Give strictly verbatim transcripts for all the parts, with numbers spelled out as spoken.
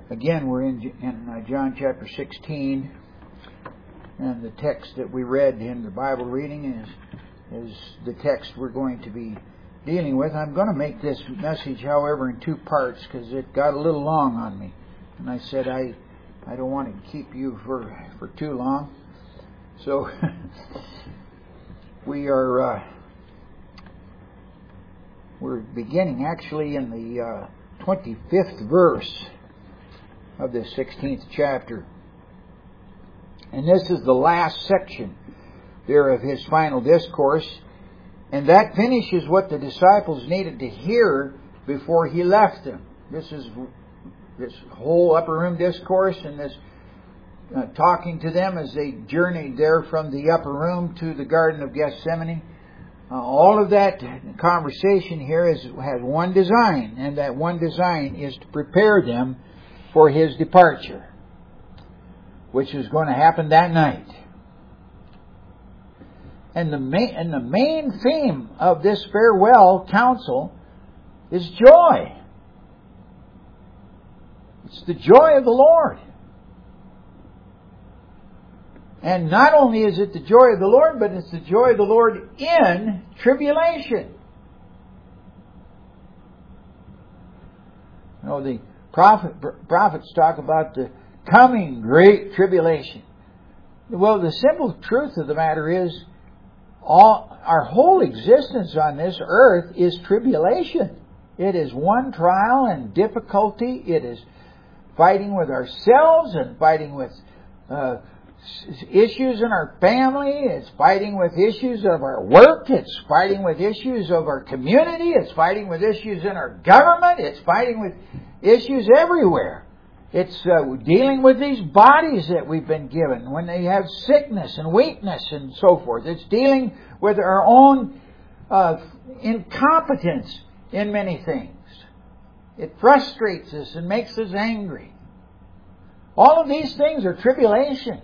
Again, we're in, in uh, John chapter sixteen, and the text that we read in the Bible reading is is the text we're going to be dealing with. I'm going to make this message, however, in two parts because it got a little long on me, and I said I I don't want to keep you for for too long, so we are uh, we're beginning actually in the uh, twenty-fifth verse of this sixteenth chapter. And this is the last section there of his final discourse. And that finishes what the disciples needed to hear before he left them. This is this whole upper room discourse and this uh, talking to them as they journeyed there from the upper room to the Garden of Gethsemane. Uh, all of that conversation here is, has one design, and that one design is to prepare them for his departure, which is going to happen that night. And the main, and the main theme of this farewell counsel is joy. It's the joy of the Lord. And not only is it the joy of the Lord, but it's the joy of the Lord in tribulation. You know, the prophet, prophets talk about the coming great tribulation. Well, the simple truth of the matter is, all our whole existence on this earth is tribulation. It is one trial and difficulty. It is fighting with ourselves and fighting with uh, issues in our family. It's fighting with issues of our work. It's fighting with issues of our community. It's fighting with issues in our government. It's fighting with issues everywhere. It's uh, dealing with these bodies that we've been given when they have sickness and weakness and so forth. It's dealing with our own uh, incompetence in many things. It frustrates us and makes us angry. All of these things are tribulation.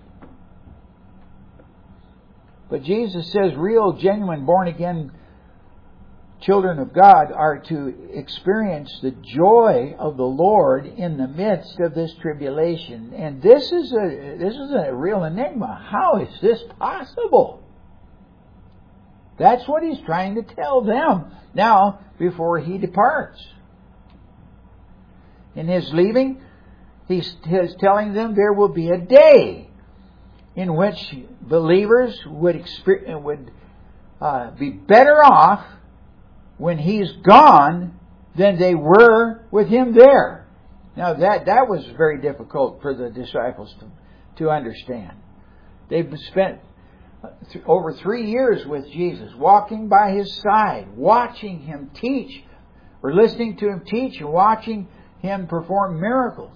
But Jesus says real, genuine, born-again children of God are to experience the joy of the Lord in the midst of this tribulation. And this is a this is a real enigma. How is this possible? That's what he's trying to tell them now before he departs. In his leaving, he's, he's telling them there will be a day in which believers would experience, would uh, be better off when he's gone than they were with him there. Now that, that was very difficult for the disciples to, to understand. They've spent th- over three years with Jesus, walking by his side, watching him teach, or listening to him teach and watching him perform miracles.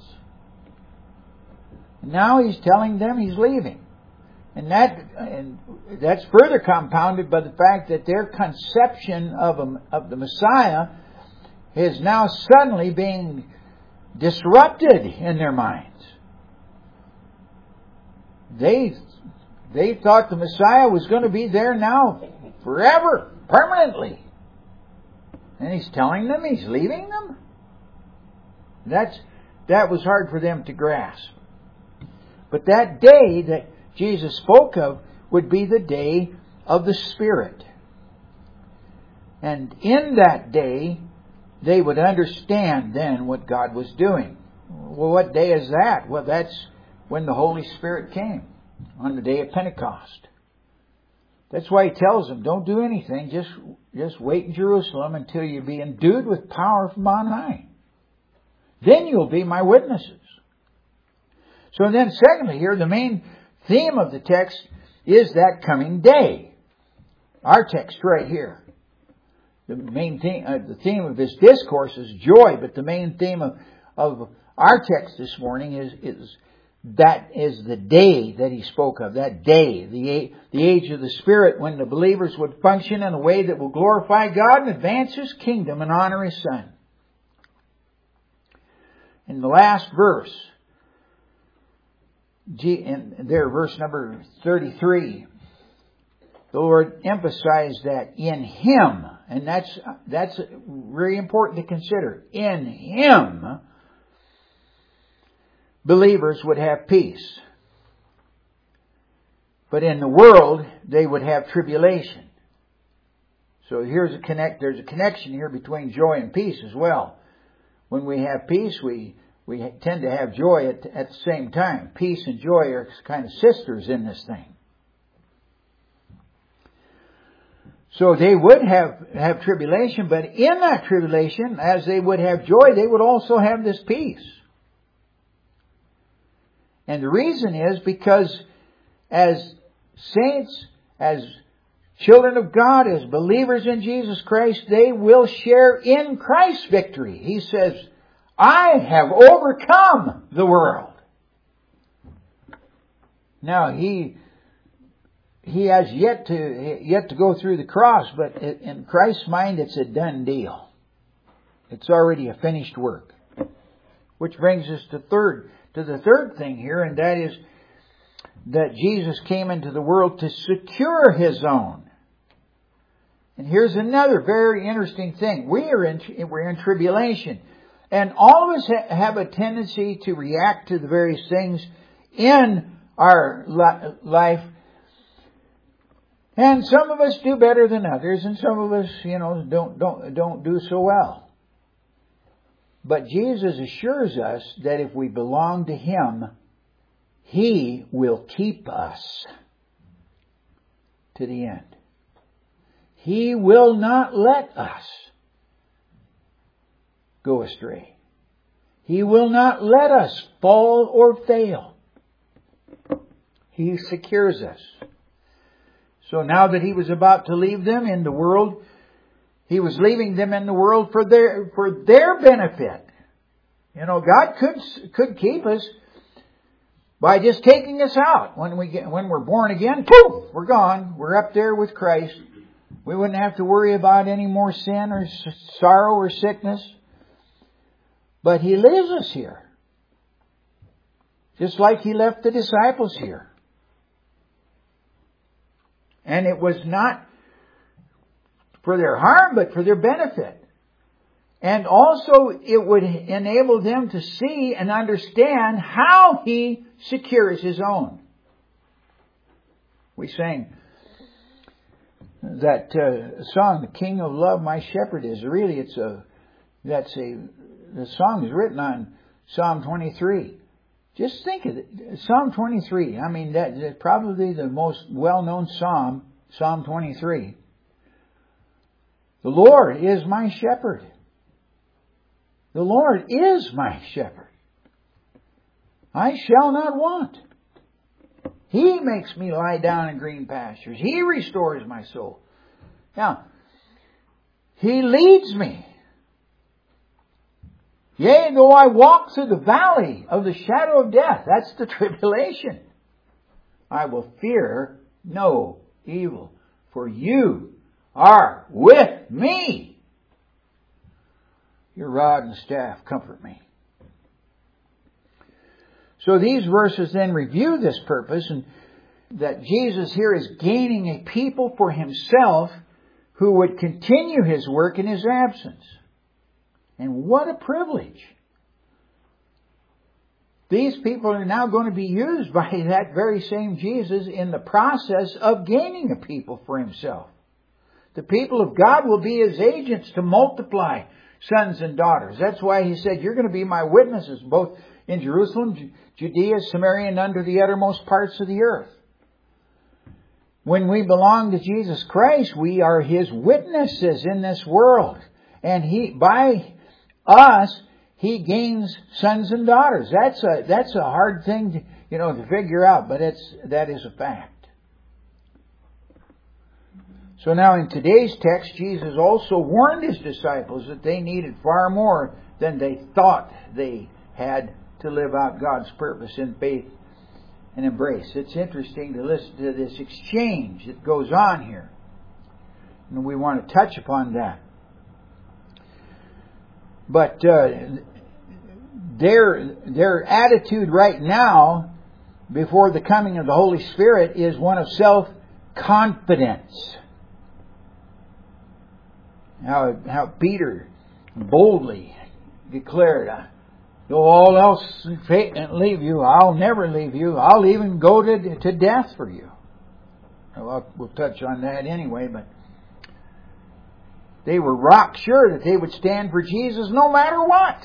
And now he's telling them he's leaving. And that and that's further compounded by the fact that their conception of a, of the Messiah is now suddenly being disrupted in their minds. They they thought the Messiah was going to be there now forever, permanently. And he's telling them he's leaving them? That's that was hard for them to grasp. But that day that Jesus spoke of would be the day of the Spirit. And in that day, they would understand then what God was doing. Well, what day is that? Well, that's when the Holy Spirit came, on the day of Pentecost. That's why he tells them, don't do anything, just, just wait in Jerusalem until you be endued with power from on high. Then you'll be my witnesses. So then secondly here, the main theme of the text is that coming day. Our text right here. The main theme, uh, the theme of this discourse is joy, but the main theme of, of our text this morning is, is that is the day that he spoke of. That day, the, the age of the Spirit, when the believers would function in a way that will glorify God and advance his kingdom and honor his Son. In the last verse, in there, verse number thirty-three, the Lord emphasized that in Him, and that's that's very important to consider. In Him, believers would have peace. But in the world, they would have tribulation. So here's a connect, there's a connection here between joy and peace as well. When we have peace, we, we tend to have joy at, at the same time. Peace and joy are kind of sisters in this thing. So they would have, have tribulation, but in that tribulation, as they would have joy, they would also have this peace. And the reason is because as saints, as children of God, as believers in Jesus Christ, they will share in Christ's victory. He says, I have overcome the world. Now, He He has yet to yet to go through the cross, but in Christ's mind, it's a done deal. It's already a finished work. Which brings us to third to the third thing here, and that is that Jesus came into the world to secure His own. And here's another very interesting thing. We are in, we're in tribulation. And all of us ha- have a tendency to react to the various things in our li- life. And some of us do better than others, and some of us, you know, don't, don't, don't do so well. But Jesus assures us that if we belong to Him, He will keep us to the end. He will not let us go astray. He will not let us fall or fail. He secures us. So now that He was about to leave them in the world, He was leaving them in the world for their, for their benefit. You know, God could, could keep us by just taking us out. When we get, when we're born again, poof, we're gone. We're up there with Christ. We wouldn't have to worry about any more sin or sorrow or sickness. But He leaves us here. Just like He left the disciples here. And it was not for their harm, but for their benefit. And also it would enable them to see and understand how He secures His own. We sang that uh, song, "The King of Love, My Shepherd Is." Really, it's a that's a the song is written on Psalm twenty-three. Just think of it, Psalm twenty-three. I mean, that, that's probably the most well-known psalm, Psalm twenty-three. The Lord is my shepherd. The Lord is my shepherd. I shall not want. He makes me lie down in green pastures. He restores my soul. Now, He leads me. Yea, though I walk through the valley of the shadow of death. That's the tribulation. I will fear no evil, for You are with me. Your rod and staff comfort me. So these verses then review this purpose, and that Jesus here is gaining a people for Himself who would continue His work in His absence. And what a privilege. These people are now going to be used by that very same Jesus in the process of gaining a people for Himself. The people of God will be His agents to multiply sons and daughters. That's why He said, you're going to be my witnesses, both in Jerusalem, Judea, Samaria, and under the uttermost parts of the earth. When we belong to Jesus Christ, we are His witnesses in this world. And He, by us, He gains sons and daughters. That's a, that's a hard thing to, you know, to figure out, but it's, that is a fact. So now in today's text, Jesus also warned His disciples that they needed far more than they thought they had to live out God's purpose in faith and embrace. It's interesting to listen to this exchange that goes on here. And we want to touch upon that. But uh, their their attitude right now, before the coming of the Holy Spirit, is one of self-confidence. How, how Peter boldly declared, Though all else leave you, I'll never leave you. I'll even go to, to death for you. Well, we'll touch on that anyway, but they were rock sure that they would stand for Jesus no matter what.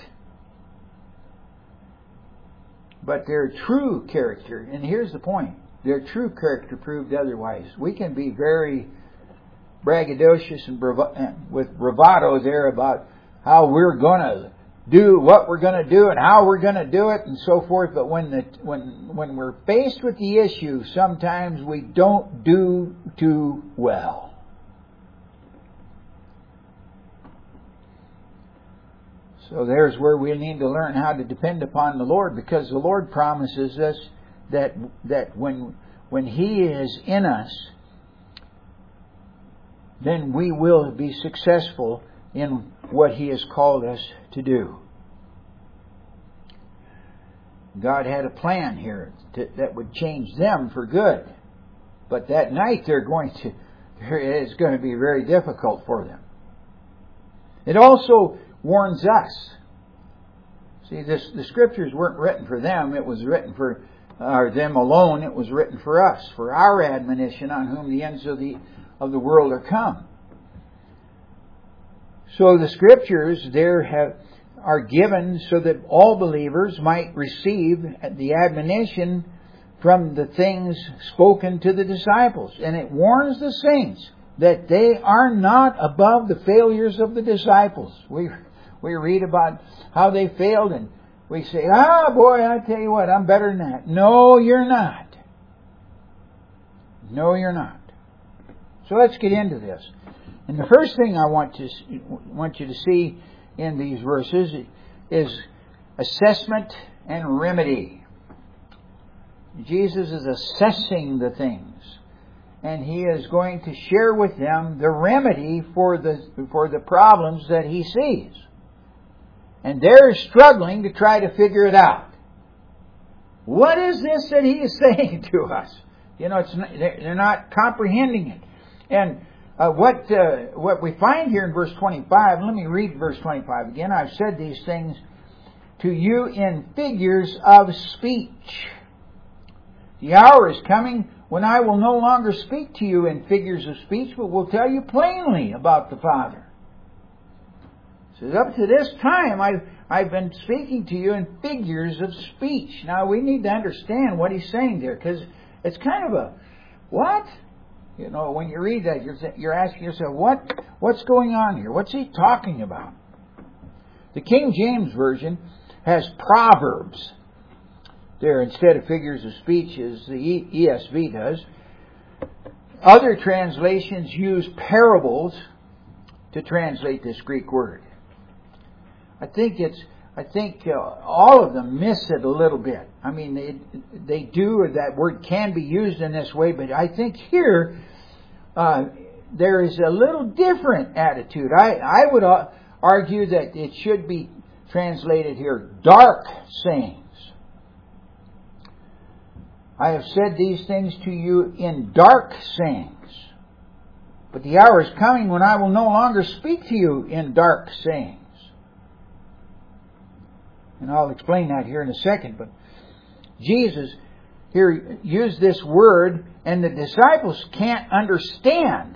But their true character, and here's the point, their true character proved otherwise. We can be very braggadocious and bravo- with bravado there about how we're going to do what we're going to do and how we're going to do it and so forth. But when the when when we're faced with the issue, sometimes we don't do too well. So there's where we need to learn how to depend upon the Lord, because the Lord promises us that that when when He is in us, then we will be successful in what He has called us to do. God had a plan here to, that would change them for good. But that night they're going to, it's going to be very difficult for them. It also warns us. See, this, the Scriptures weren't written for them. It was written for or them alone. It was written for us, for our admonition, on whom the ends of the of the world are come. So the Scriptures there have are given so that all believers might receive the admonition from the things spoken to the disciples. And it warns the saints that they are not above the failures of the disciples. We we read about how they failed and we say, ah, boy, I tell you what, I'm better than that. No, you're not. No, you're not. So let's get into this. And the first thing I want to want you to see in these verses is assessment and remedy. Jesus is assessing the things, and He is going to share with them the remedy for the for the problems that He sees. And they're struggling to try to figure it out. What is this that He is saying to us? You know, it's not, they're not comprehending it. And uh, what uh, what we find here in verse twenty-five, let me read verse twenty-five again. I've said these things to you in figures of speech. The hour is coming when I will no longer speak to you in figures of speech, but will tell you plainly about the Father. So up to this time, I've, I've been speaking to you in figures of speech. Now, we need to understand what He's saying there, because it's kind of a, what? You know, when you read that, you're, you're asking yourself, what, what's going on here? What's He talking about? The King James Version has proverbs there instead of figures of speech, as the E S V does. Other translations use parables to translate this Greek word. I think it's. I think uh, all of them miss it a little bit. I mean, they they do, or that word can be used in this way, but I think here uh, there is a little different attitude. I I would uh, argue that it should be translated here, dark sayings. I have said these things to you in dark sayings, but the hour is coming when I will no longer speak to you in dark sayings. And I'll explain that here in a second. But Jesus here used this word, and the disciples can't understand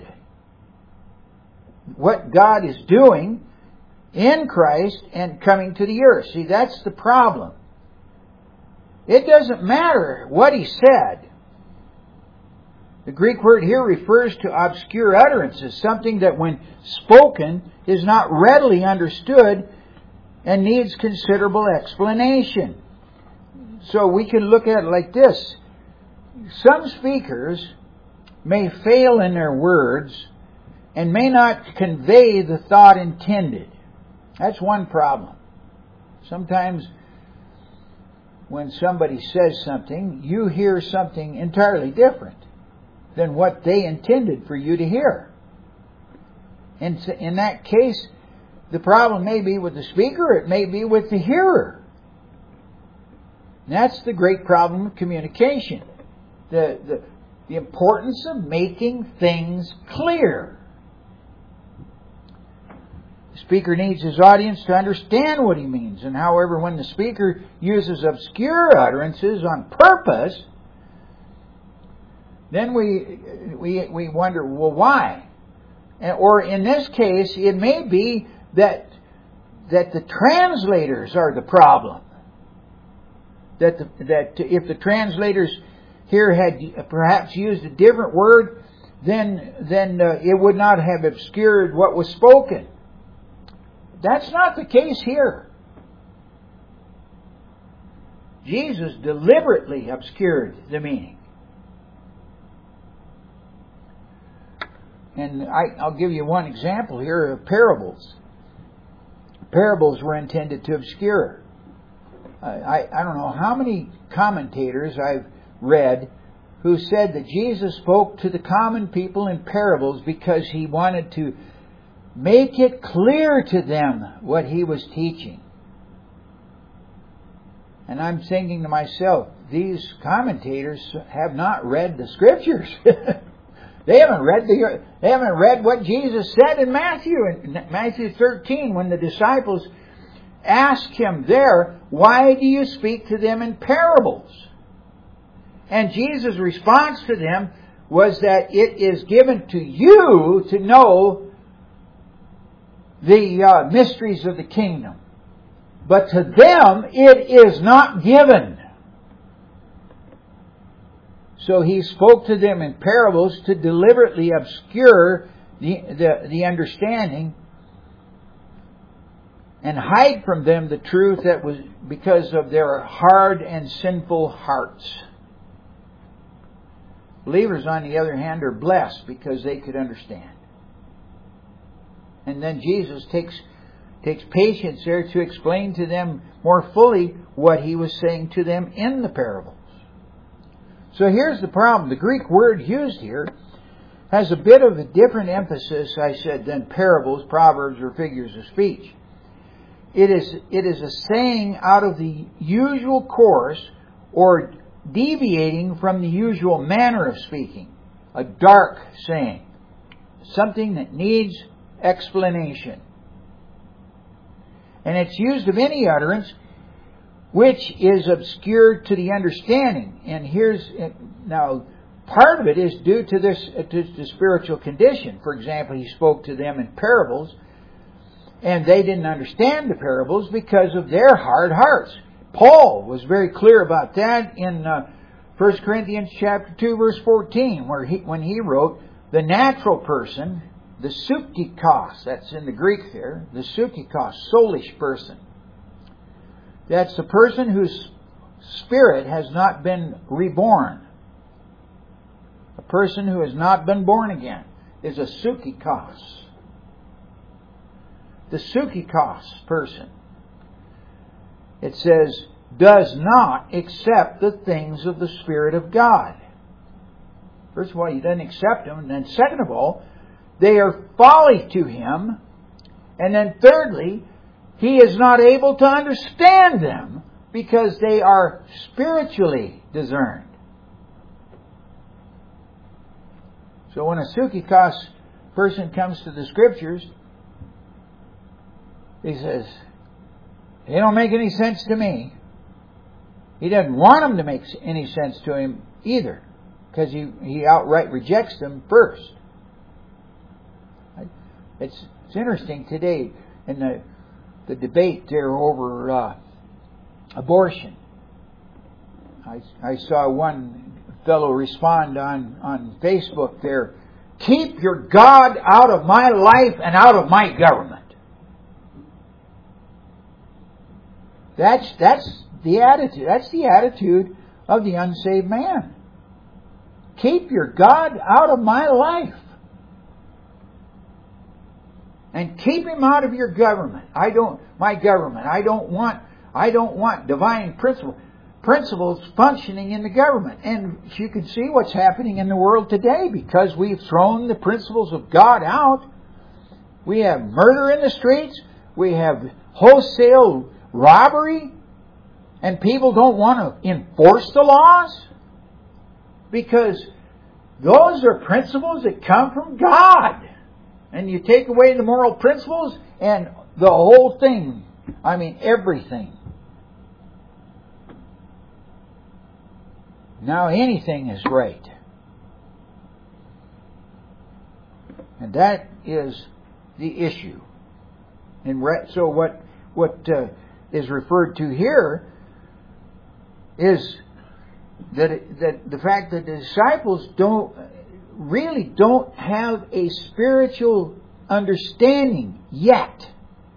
what God is doing in Christ and coming to the earth. See, that's the problem. It doesn't matter what He said. The Greek word here refers to obscure utterances, something that when spoken is not readily understood and needs considerable explanation. So we can look at it like this. Some speakers may fail in their words and may not convey the thought intended. That's one problem. Sometimes when somebody says something, you hear something entirely different than what they intended for you to hear. And in that case, the problem may be with the speaker, it may be with the hearer. And that's the great problem of communication. The, the, the importance of making things clear. speaker needs his audience to understand what he means. And however, when the speaker uses obscure utterances on purpose, then we we we wonder, well, why? Or in this case, it may be that that the translators are the problem. That the, that if the translators here had perhaps used a different word, then then uh, it would not have obscured what was spoken. That's not the case here. Jesus deliberately obscured the meaning. And I, I'll give you one example here of parables. Parables were intended to obscure. Uh, I, I don't know how many commentators I've read who said that Jesus spoke to the common people in parables because He wanted to make it clear to them what He was teaching. And I'm thinking to myself, these commentators have not read the Scriptures. They haven't read the they haven't read what Jesus said in Matthew in Matthew thirteen when the disciples asked Him there, "Why do you speak to them in parables?" And Jesus' response to them was that it is given to you to know the uh, mysteries of the kingdom, but to them it is not given. So He spoke to them in parables to deliberately obscure the, the, the understanding and hide from them the truth that was because of their hard and sinful hearts. Believers, on the other hand, are blessed because they could understand. And then Jesus takes takes patience there to explain to them more fully what He was saying to them in the parables. So here's the problem. The Greek word used here has a bit of a different emphasis, I said, than parables, proverbs, or figures of speech. It is, it is a saying out of the usual course or deviating from the usual manner of speaking. A dark saying. Something that needs explanation. And it's used of any utterance which is obscured to the understanding. And here's, now, part of it is due to this, to the spiritual condition. For example, He spoke to them in parables, and they didn't understand the parables because of their hard hearts. Paul was very clear about that in uh, First Corinthians chapter two, verse fourteen, where he, when he wrote, the natural person, the psuchikos, that's in the Greek there, the psuchikos, soulish person. That's the person whose spirit has not been reborn. A person who has not been born again is a psuchikos. The psuchikos person, it says, does not accept the things of the Spirit of God. First of all, he doesn't accept them. And then second of all, they are folly to him. And then thirdly, he is not able to understand them because they are spiritually discerned. So when a psuchikos person comes to the Scriptures, he says, they don't make any sense to me. He doesn't want them to make any sense to him either, because he, he outright rejects them first. It's, it's interesting today in the, the debate there over uh, abortion. I, I saw one fellow respond on, on Facebook there, keep your God out of my life and out of my government. That's that's the attitude. That's the attitude of the unsaved man. Keep your God out of my life. And keep Him out of your government. I don't my government. I don't want I don't want divine principle principles functioning in the government. And you can see what's happening in the world today because we've thrown the principles of God out. We have murder in the streets. We have wholesale robbery, and people don't want to enforce the laws because those are principles that come from God. And you take away the moral principles and the whole thing. I mean, everything. Now anything is right. And that is the issue. And so what what uh, is referred to here is that it, that the fact that the disciples don't really don't have a spiritual understanding yet.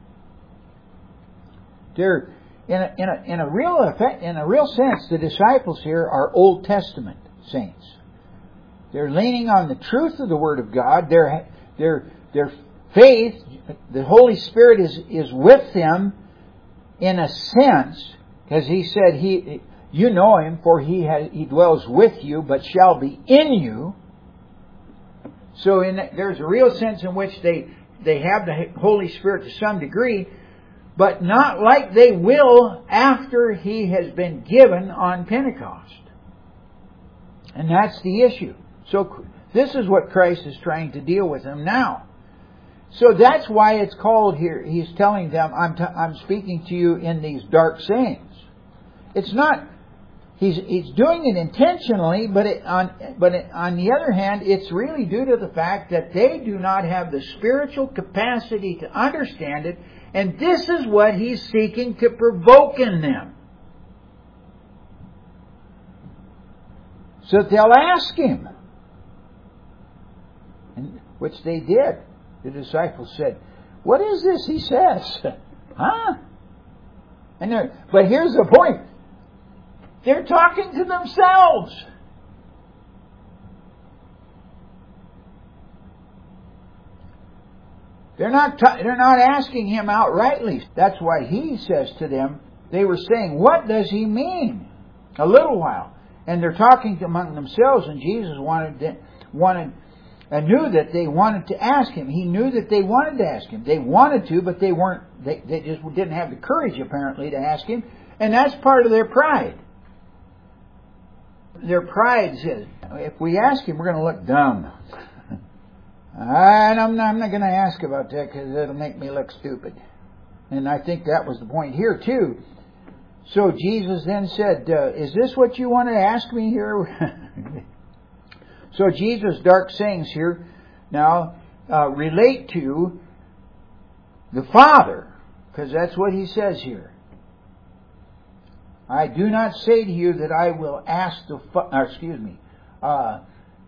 They're in a, in a, in a real effect, in a real sense, the disciples here are Old Testament saints. They're leaning on the truth of the Word of God. Their their their faith, the Holy Spirit is is with them in a sense, because He said He you know Him, for He has, He dwells with you, but shall be in you. So in, there's a real sense in which they they have the Holy Spirit to some degree, but not like they will after He has been given on Pentecost. And that's the issue. So this is what Christ is trying to deal with them now. So that's why it's called here. He's telling them, I'm, t- I'm speaking to you in these dark sayings. It's not, he's, he's doing it intentionally, but, it, on, but it, on the other hand, it's really due to the fact that they do not have the spiritual capacity to understand it. And this is what He's seeking to provoke in them. So they'll ask Him. And, which they did. The disciples said, what is this He says? Huh? And they're, but here's the point. They're talking to themselves. They're not, t- they're not asking Him outrightly. That's why He says to them, they were saying, what does He mean? A little while. And they're talking among themselves, and Jesus wanted to, wanted and knew that they wanted to ask Him. He knew that they wanted to ask Him. They wanted to, but they weren't. They, they just didn't have the courage, apparently, to ask Him. And that's part of their pride. Their pride says, if we ask Him, we're going to look dumb. And I'm not, I'm not going to ask about that because it'll make me look stupid. And I think that was the point here too. So Jesus then said, uh, is this what you want to ask me here? So Jesus' dark sayings here now uh, relate to the Father, because that's what He says here. I do not say to you that I will ask the Father, excuse me, uh,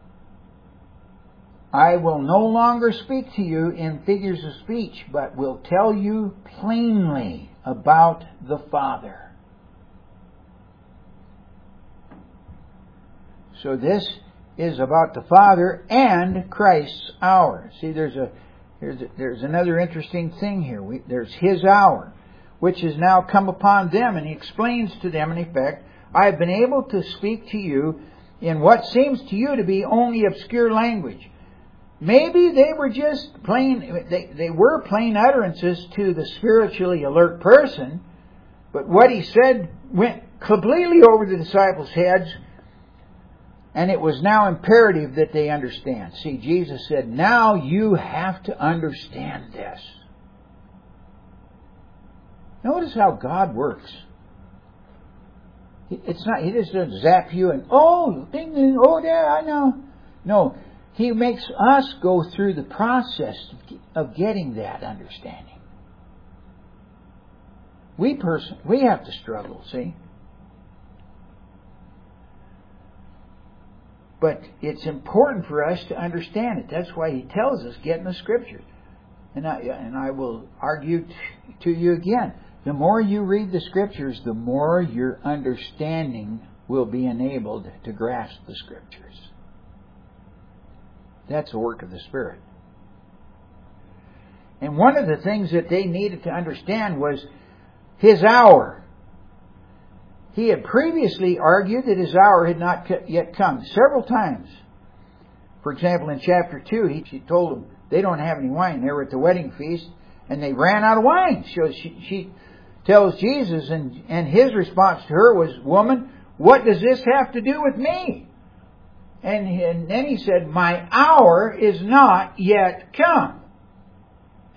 I will no longer speak to you in figures of speech, but will tell you plainly about the Father. So this is about the Father and Christ's hour. See, there's a there's a, there's another interesting thing here. We, there's His hour, which has now come upon them, and He explains to them, in effect, I have been able to speak to you in what seems to you to be only obscure language. Maybe they were just plain, they, they were plain utterances to the spiritually alert person, but what He said went completely over the disciples' heads, and it was now imperative that they understand. See, Jesus said, now you have to understand this. Notice how God works. It's not, He just doesn't zap you and, oh, ding, ding, oh, there, I know. No, He makes us go through the process of getting that understanding. We person, we have to struggle, see? But it's important for us to understand it. That's why He tells us, get in the Scriptures. And I, and I will argue t- to you again. The more you read the Scriptures, the more your understanding will be enabled to grasp the Scriptures. That's the work of the Spirit. And one of the things that they needed to understand was His hour. He had previously argued that His hour had not yet come several times. For example, in chapter two, he, she told them they don't have any wine. They were at the wedding feast and they ran out of wine. So she, she tells Jesus, and, and His response to her was, woman, what does this have to do with me? And, and then He said, my hour is not yet come.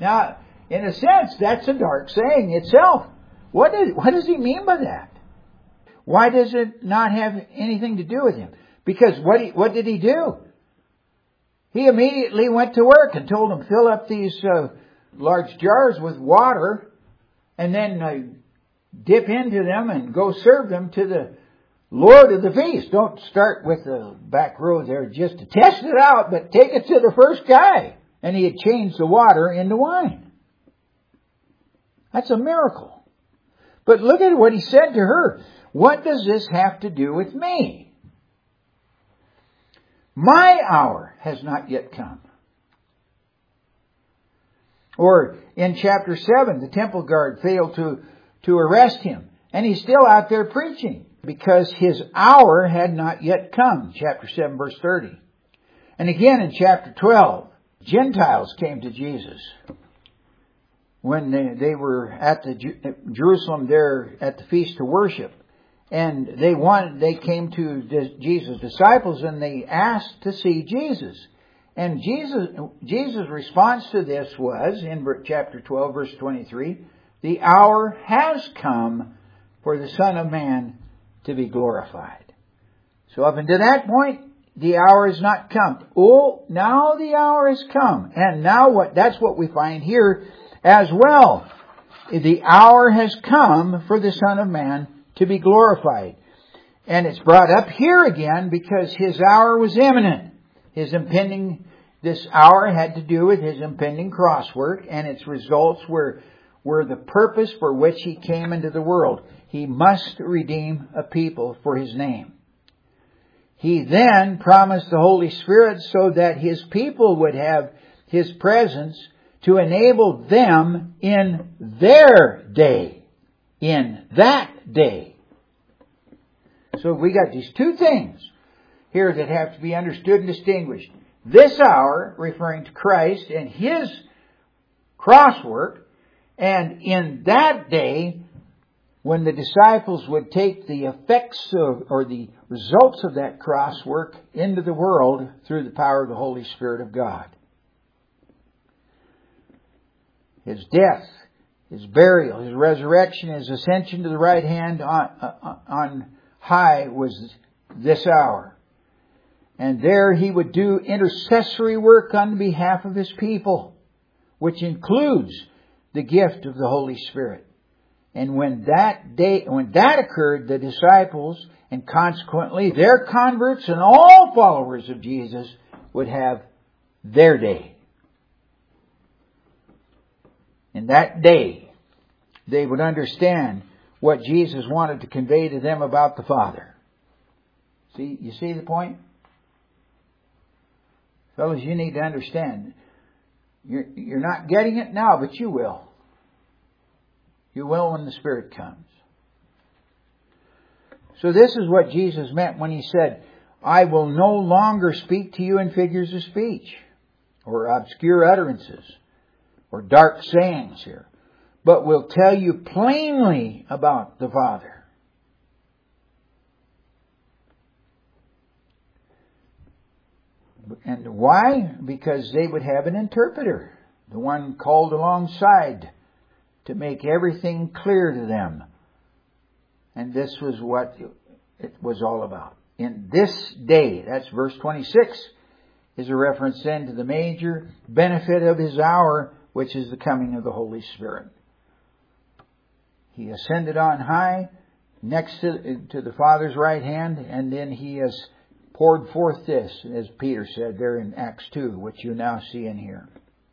Now, in a sense, that's a dark saying itself. What, is, what does he mean by that? Why does it not have anything to do with him? Because what, he, what did he do? He immediately went to work and told them, fill up these uh, large jars with water and then uh, dip into them and go serve them to the Lord of the feast. Don't start with the back row there just to test it out, but take it to the first guy. And he had changed the water into wine. That's a miracle. But look at what he said to her. What does this have to do with me? My hour has not yet come. Or in chapter seven, the temple guard failed to, to arrest him. And he's still out there preaching because his hour had not yet come. Chapter seven, verse thirty. And again in chapter twelve, Gentiles came to Jesus when they, they were at the Jerusalem there at the feast to worship. And they wanted, they came to Jesus' disciples and they asked to see Jesus. And Jesus, Jesus' response to this was, in chapter twelve, verse twenty-three, the hour has come for the Son of Man to be glorified. So up until that point, the hour has not come. Oh, now the hour has come. And now what, that's what we find here as well. The hour has come for the Son of Man to be glorified. And it's brought up here again because his hour was imminent. His impending, this hour had to do with his impending cross work, and its results were, were the purpose for which he came into the world. He must redeem a people for his name. He then promised the Holy Spirit so that his people would have his presence to enable them in their day. In that day. So we got these two things here that have to be understood and distinguished. This hour, referring to Christ and his cross work, and in that day, when the disciples would take the effects of, or the results of that cross work into the world through the power of the Holy Spirit of God. His death, his burial, his resurrection, his ascension to the right hand on, uh, on high was this hour. And there he would do intercessory work on behalf of his people, which includes the gift of the Holy Spirit. And when that day, when that occurred, the disciples and consequently their converts and all followers of Jesus would have their day. In that day, they would understand what Jesus wanted to convey to them about the Father. See, you see the point? Fellas, you need to understand. You're, you're not getting it now, but you will. You will when the Spirit comes. So this is what Jesus meant when he said, I will no longer speak to you in figures of speech, or obscure utterances, or dark sayings here, but will tell you plainly about the Father. And why? Because they would have an interpreter, the one called alongside to make everything clear to them. And this was what it was all about. In this day, that's verse twenty-six, is a reference then to the major benefit of his hour, which is the coming of the Holy Spirit. He ascended on high, next to, to the Father's right hand, and then he has poured forth this, as Peter said there in Acts two, which you now see in here.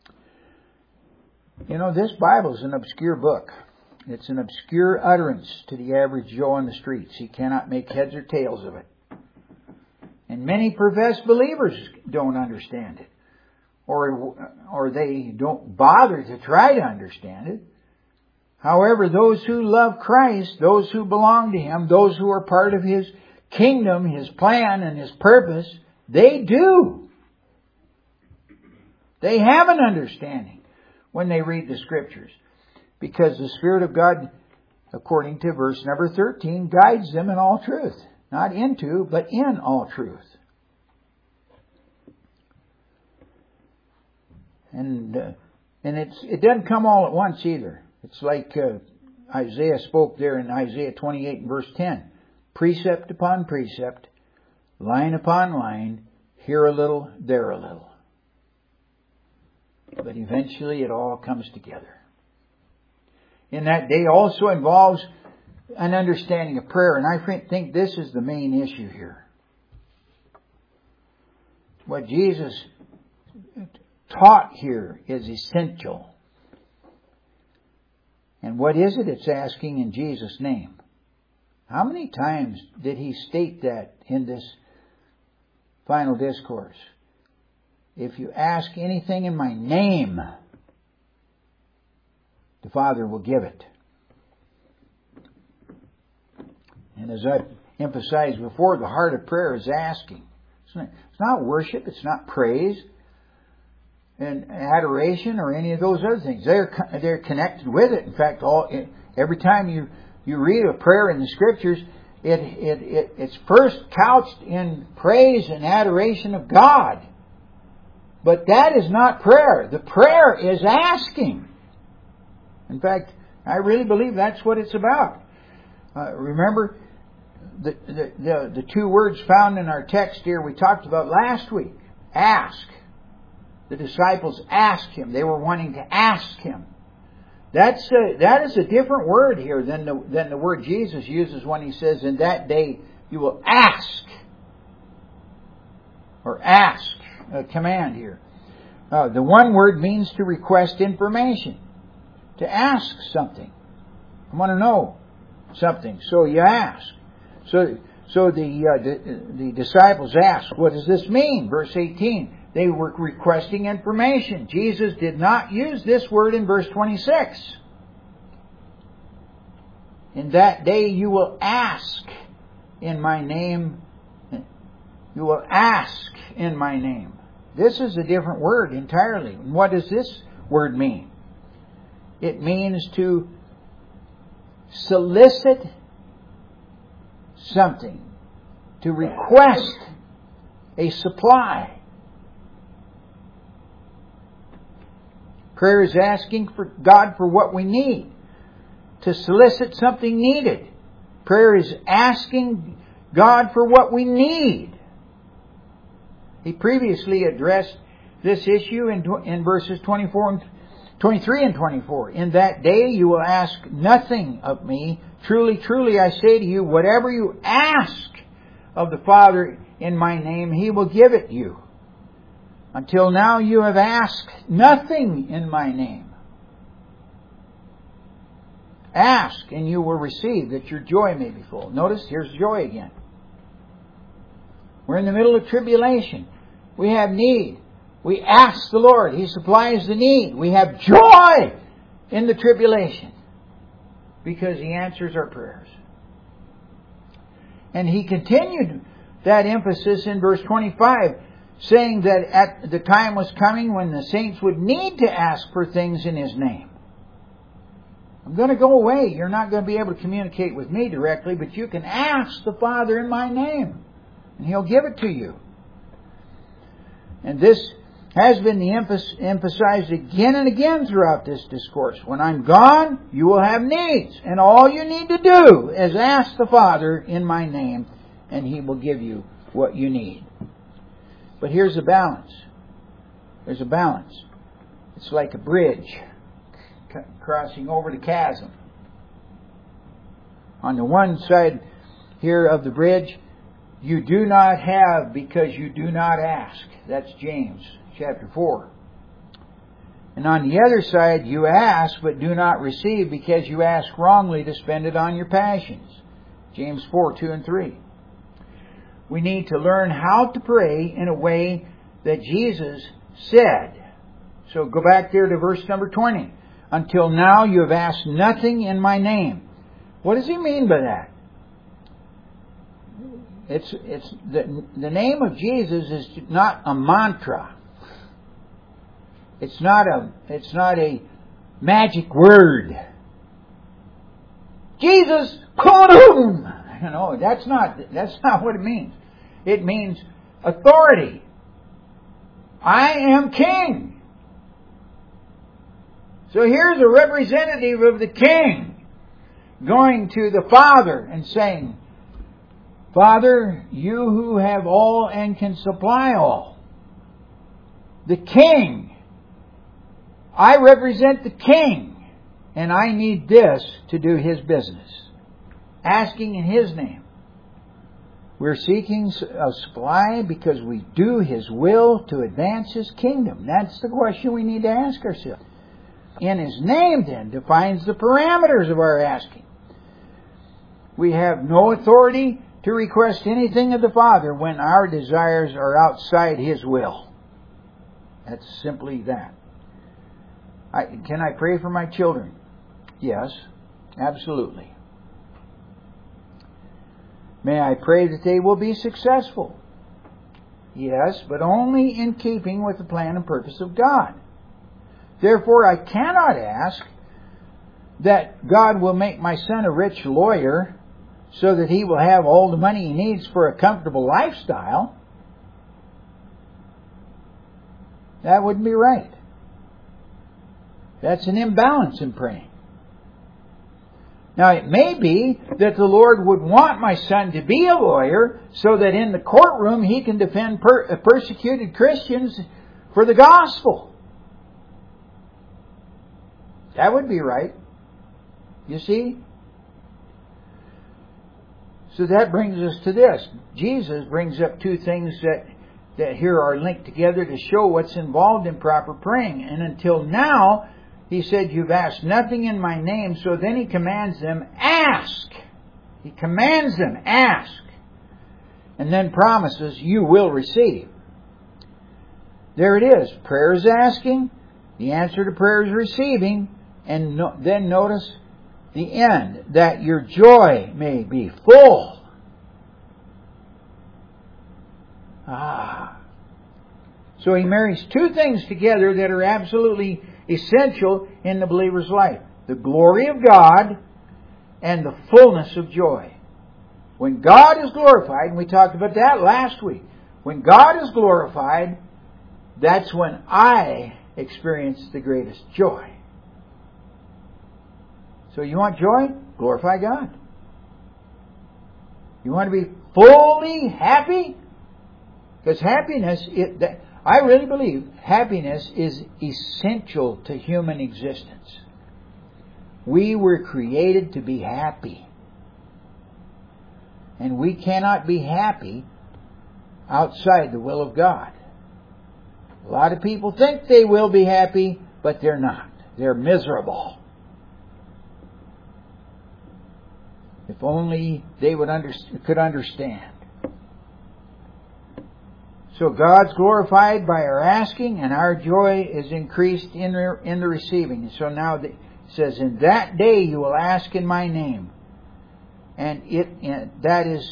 You know, this Bible is an obscure book. It's an obscure utterance to the average Joe on the streets. He cannot make heads or tails of it. And many professed believers don't understand it. Or, or they don't bother to try to understand it. However, those who love Christ, those who belong to Him, those who are part of His kingdom, His plan, and His purpose, they do. They have an understanding when they read the Scriptures. Because the Spirit of God, according to verse number thirteen, guides them in all truth. Not into, but in all truth. And uh, And it's, it doesn't come all at once either. It's like uh, Isaiah spoke there in Isaiah twenty-eight and verse ten. Precept upon precept, line upon line, here a little, there a little. But eventually it all comes together. In that day also involves an understanding of prayer. And I think this is the main issue here. What Jesus taught here is essential. And what is it it's asking in Jesus' name? How many times did he state that in this final discourse? If you ask anything in my name, the Father will give it. And as I've emphasized before, the heart of prayer is asking. It's not worship, it's not praise and adoration or any of those other things. They're they're connected with it. In fact, all every time you, you read a prayer in the Scriptures, it, it, it it's first couched in praise and adoration of God. But that is not prayer. The prayer is asking. In fact, I really believe that's what it's about. Uh, remember the, the, the, the two words found in our text here we talked about last week. Ask. The disciples asked Him. They were wanting to ask Him. That's a, that is a different word here than the, than the word Jesus uses when He says, in that day you will ask. Or ask. A command here. Uh, the one word means to request information. To ask something. I want to know something. So you ask. So so the, uh, the the disciples asked, what does this mean? Verse eighteen. They were requesting information. Jesus did not use this word in verse twenty-six. In that day you will ask in my name. You will ask in my name. This is a different word entirely. And what does this word mean? It means to solicit something. To request a supply. Prayer is asking for God for what we need. To solicit something needed. Prayer is asking God for what we need. He previously addressed this issue in, in verses twenty-four and twenty-three and twenty-four. In that day you will ask nothing of me. Truly, truly, I say to you, whatever you ask of the Father in my name, He will give it you. Until now you have asked nothing in my name. Ask and you will receive, that your joy may be full. Notice, here's joy again. We're in the middle of tribulation. We have need. We ask the Lord. He supplies the need. We have joy in the tribulation because He answers our prayers. And He continued that emphasis in verse twenty-five, saying that at the time was coming when the saints would need to ask for things in His name. I'm going to go away. You're not going to be able to communicate with me directly, but you can ask the Father in my name. And He'll give it to you. And this has been the emphasis, emphasized again and again throughout this discourse. When I'm gone, you will have needs. And all you need to do is ask the Father in my name, and He will give you what you need. But here's a balance. There's a balance. It's like a bridge crossing over the chasm. On the one side here of the bridge, you do not have because you do not ask. That's James chapter four. And on the other side, you ask but do not receive because you ask wrongly to spend it on your passions. James four, two and three. We need to learn how to pray in a way that Jesus said. So go back there to verse number twenty. Until now you have asked nothing in my name. What does He mean by that? It's it's the the name of Jesus is not a mantra. It's not a it's not a magic word. Jesus, boom! You know, that's not that's not what it means. It means authority. I am king. So here's a representative of the King going to the Father and saying, Father, you who have all and can supply all. The King. I represent the King, and I need this to do His business. Asking in His name. We're seeking a supply because we do His will to advance His kingdom. That's the question we need to ask ourselves. In His name, then, defines the parameters of our asking. We have no authority to request anything of the Father when our desires are outside His will. That's simply that. I, can I pray for my children? Yes, absolutely. May I pray that they will be successful? Yes, but only in keeping with the plan and purpose of God. Therefore, I cannot ask that God will make my son a rich lawyer so that he will have all the money he needs for a comfortable lifestyle. That wouldn't be right. That's an imbalance in praying. Now, it may be that the Lord would want my son to be a lawyer so that in the courtroom he can defend per- persecuted Christians for the gospel. That would be right. You see? So that brings us to this. Jesus brings up two things that, that here are linked together to show what's involved in proper praying. And until now, He said, you've asked nothing in my name. So then He commands them, ask. He commands them, ask. And then promises, you will receive. There it is. Prayer is asking. The answer to prayer is receiving. And no, then notice the end, that your joy may be full. Ah. So He marries two things together that are absolutely essential in the believer's life. The glory of God and the fullness of joy. When God is glorified, and we talked about that last week, when God is glorified, that's when I experience the greatest joy. So you want joy? Glorify God. You want to be fully happy? Because happiness, it, that, I really believe happiness is essential to human existence. We were created to be happy. And we cannot be happy outside the will of God. A lot of people think they will be happy, but they're not. They're miserable. If only they would under, could understand. So God's glorified by our asking, and our joy is increased in the, in the receiving. So now it says, in that day you will ask in my name. And it and that is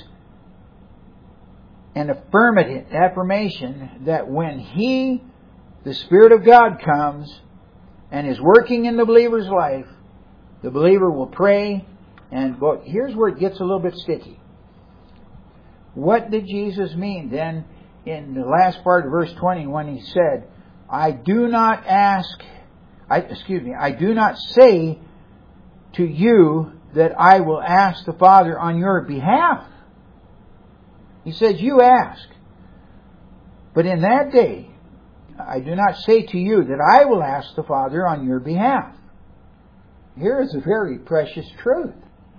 an affirmative affirmation that when He, the Spirit of God, comes and is working in the believer's life, the believer will pray. And go, here's where it gets a little bit sticky. What did Jesus mean then in the last part of verse twenty when He said, I do not ask, I, excuse me, I do not say to you that I will ask the Father on your behalf. He says, you ask. But in that day, I do not say to you that I will ask the Father on your behalf. Here is a very precious truth.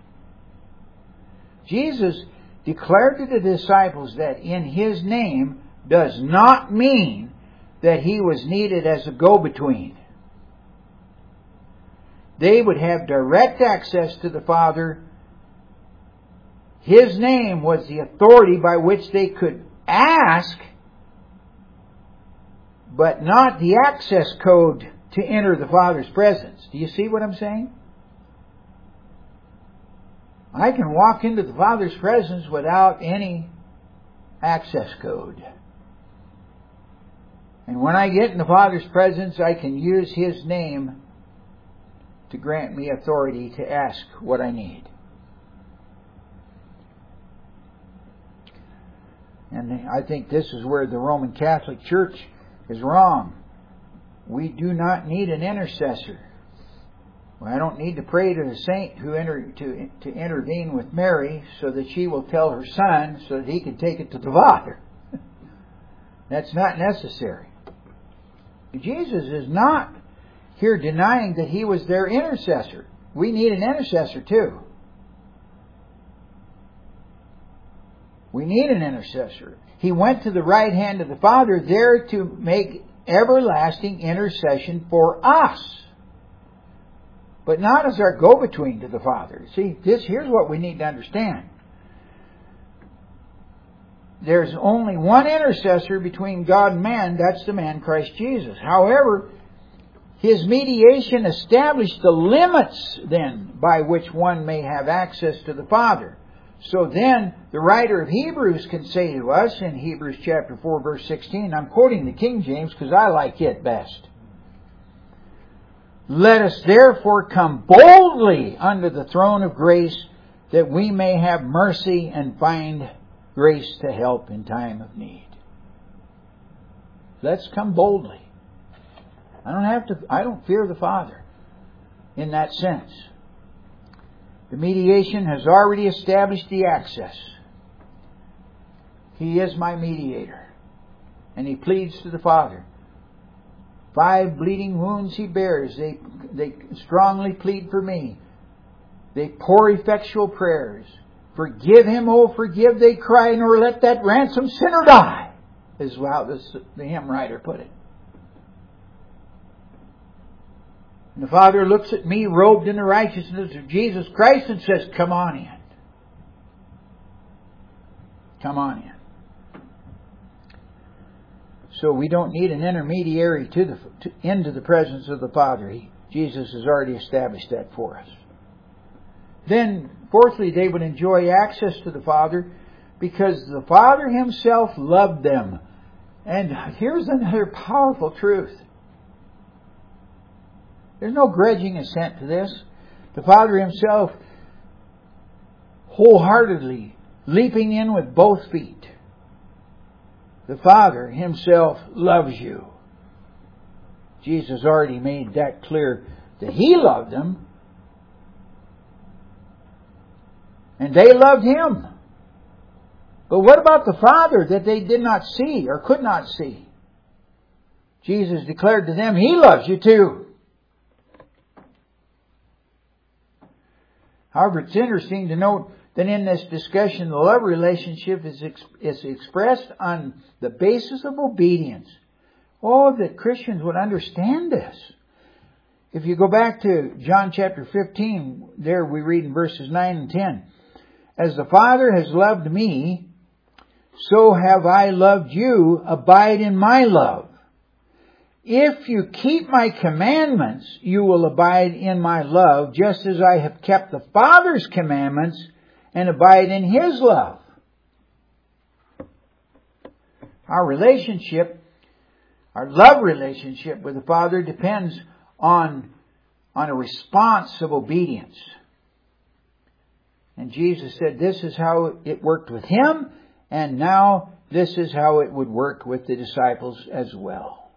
Jesus declared to the disciples that in His name does not mean that He was needed as a go-between. They would have direct access to the Father. His name was the authority by which they could ask, but not the access code to enter the Father's presence. Do you see what I'm saying? I can walk into the Father's presence without any access code. And when I get in the Father's presence, I can use His name to grant me authority to ask what I need. And I think this is where the Roman Catholic Church is wrong. We do not need an intercessor. Well, I don't need to pray to the saint who enter, to, to intervene with Mary so that she will tell her son so that he can take it to the Father. That's not necessary. Jesus is not here denying that He was their intercessor. We need an intercessor too. We need an intercessor. He went to the right hand of the Father there to make everlasting intercession for us. But not as our go-between to the Father. See, this here's what we need to understand. There's only one intercessor between God and man. That's the man Christ Jesus. However, His mediation established the limits then by which one may have access to the Father. So then the writer of Hebrews can say to us in Hebrews chapter four verse sixteen, I'm quoting the King James because I like it best. Let us therefore come boldly under the throne of grace that we may have mercy and find grace to help in time of need. Let's come boldly. I don't have to, I don't fear the Father in that sense. The mediation has already established the access. He is my mediator. And He pleads to the Father. Five bleeding wounds He bears. They, they strongly plead for me. They pour effectual prayers. Forgive him, oh forgive, they cry, nor let that ransomed sinner die, is how this, the hymn writer put it. And the Father looks at me robed in the righteousness of Jesus Christ and says, come on in. Come on in. So we don't need an intermediary to the to, into the presence of the Father. He, Jesus has already established that for us. Then, fourthly, they would enjoy access to the Father because the Father Himself loved them. And here's another powerful truth. There's no grudging assent to this. The Father Himself wholeheartedly leaping in with both feet. The Father Himself loves you. Jesus already made that clear that He loved them. And they loved Him. But what about the Father that they did not see or could not see? Jesus declared to them, He loves you too. However, it's interesting to note that in this discussion, the love relationship is, ex- is expressed on the basis of obedience. Oh, that Christians would understand this. If you go back to John chapter fifteen, there we read in verses nine and ten. As the Father has loved me, so have I loved you. Abide in my love. If you keep my commandments, you will abide in my love, just as I have kept the Father's commandments and abide in His love. Our relationship, our love relationship with the Father depends on, on a response of obedience. And Jesus said this is how it worked with Him, and now this is how it would work with the disciples as well.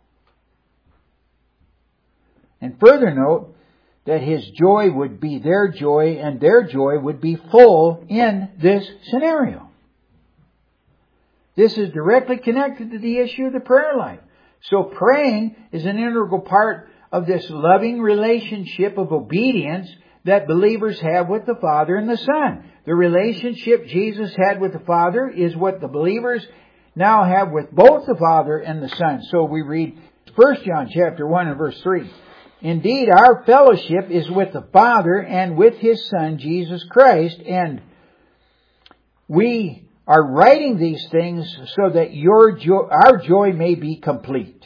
And further note that His joy would be their joy, and their joy would be full in this scenario. This is directly connected to the issue of the prayer life. So praying is an integral part of this loving relationship of obedience that believers have with the Father and the Son. The relationship Jesus had with the Father is what the believers now have with both the Father and the Son. So we read First John chapter one and verse three. Indeed, our fellowship is with the Father and with His Son, Jesus Christ, and we are writing these things so that your joy, our joy may be complete.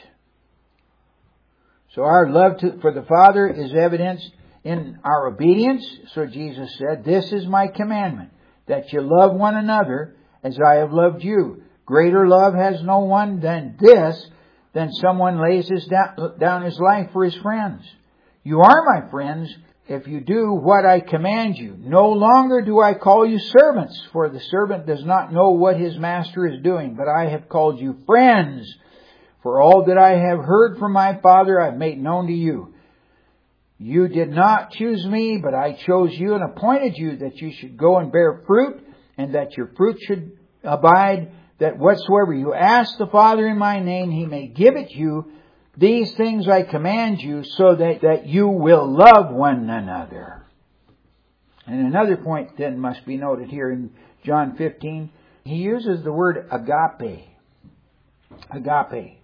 So our love to, for the Father is evidenced in our obedience. So Jesus said, this is my commandment, that you love one another as I have loved you. Greater love has no one than this, than someone lays his down, down his life for his friends. You are my friends if you do what I command you. No longer do I call you servants, for the servant does not know what his master is doing, but I have called you friends. For all that I have heard from my Father I have made known to you. You did not choose me, but I chose you and appointed you that you should go and bear fruit, and that your fruit should abide, that whatsoever you ask the Father in my name, He may give it you. These things I command you, so that, that you will love one another. And another point then must be noted here in John fifteen. He uses the word agape. Agape.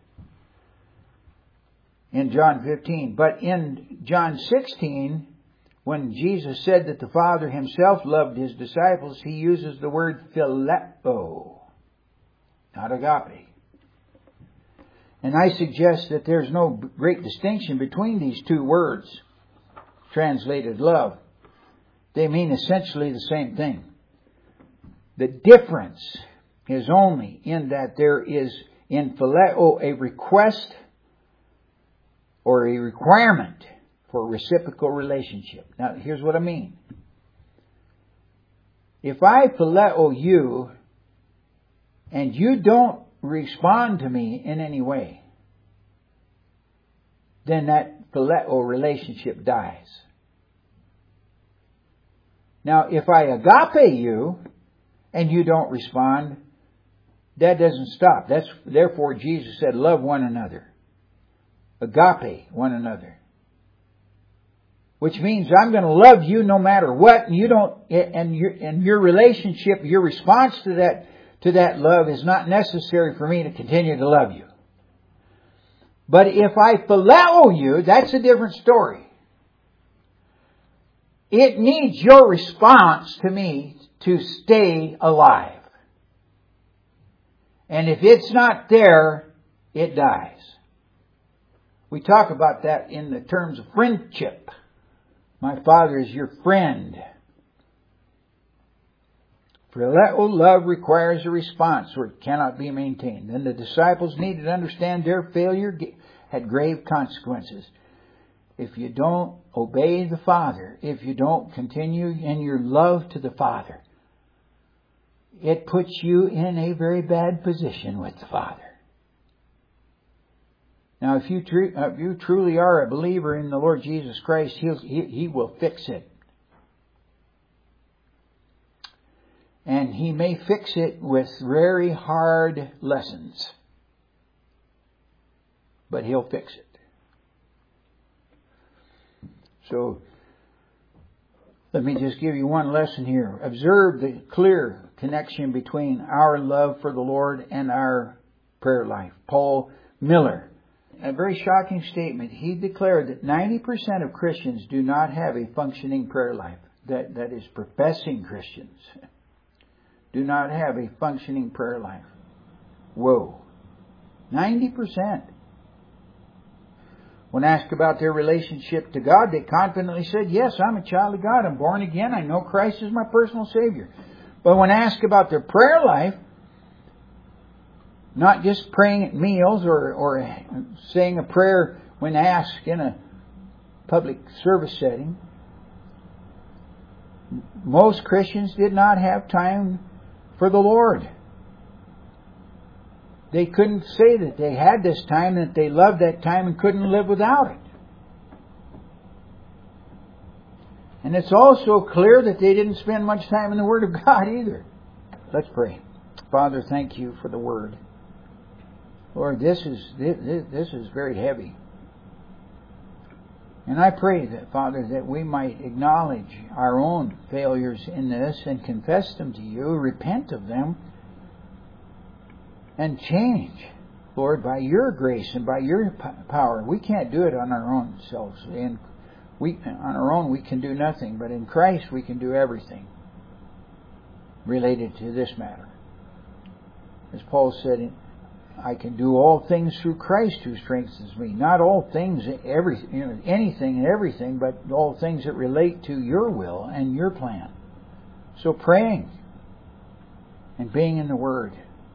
In John fifteen. But in John sixteen, when Jesus said that the Father Himself loved His disciples, He uses the word phileo, not agape. And I suggest that there's no great distinction between these two words, translated love. They mean essentially the same thing. The difference is only in that there is in phileo a request or a requirement for a reciprocal relationship. Now, here's what I mean. If I phileo you and you don't respond to me in any way, then that phileo relationship dies. Now, if I agape you and you don't respond, that doesn't stop. That's therefore Jesus said, love one another. Agape one another. Which means I'm going to love you no matter what, and you don't, and your, and your relationship, your response to that, to that love is not necessary for me to continue to love you. But if I phileo you, that's a different story. It needs your response to me to stay alive. And if it's not there, it dies. We talk about that in the terms of friendship. My Father is your friend. Phileo love requires a response or it cannot be maintained. And the disciples needed to understand their failure had grave consequences. If you don't obey the Father, if you don't continue in your love to the Father, it puts you in a very bad position with the Father. Now, if you, tr- if you truly are a believer in the Lord Jesus Christ, He'll, he, he will fix it. And He may fix it with very hard lessons. But He'll fix it. So, let me just give you one lesson here. Observe the clear connection between our love for the Lord and our prayer life. Paul Miller, a very shocking statement. He declared that ninety percent of Christians do not have a functioning prayer life. That, that is, professing Christians do not have a functioning prayer life. Whoa. ninety percent. When asked about their relationship to God, they confidently said, yes, I'm a child of God. I'm born again. I know Christ is my personal Savior. But when asked about their prayer life, not just praying at meals or, or saying a prayer when asked in a public service setting, most Christians did not have time for the Lord. They couldn't say that they had this time, that they loved that time and couldn't live without it. And it's also clear that they didn't spend much time in the Word of God either. Let's pray. Father, thank you for the Word. Lord, this is this is very heavy. And I pray that, Father, that we might acknowledge our own failures in this and confess them to you, repent of them, and change, Lord, by your grace and by your power. We can't do it on our own selves. And we, on our own, we can do nothing. But in Christ, we can do everything related to this matter. As Paul said, I can do all things through Christ who strengthens me. Not all things, every, you know, anything and everything, but all things that relate to your will and your plan. So praying and being in the Word.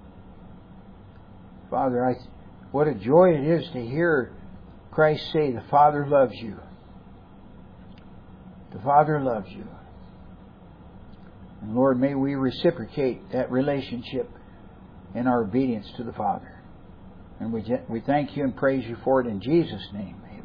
Father, I, what a joy it is to hear Christ say, the Father loves you. The Father loves you. And Lord, may we reciprocate that relationship in our obedience to the Father. And we, we thank you and praise you for it in Jesus' name.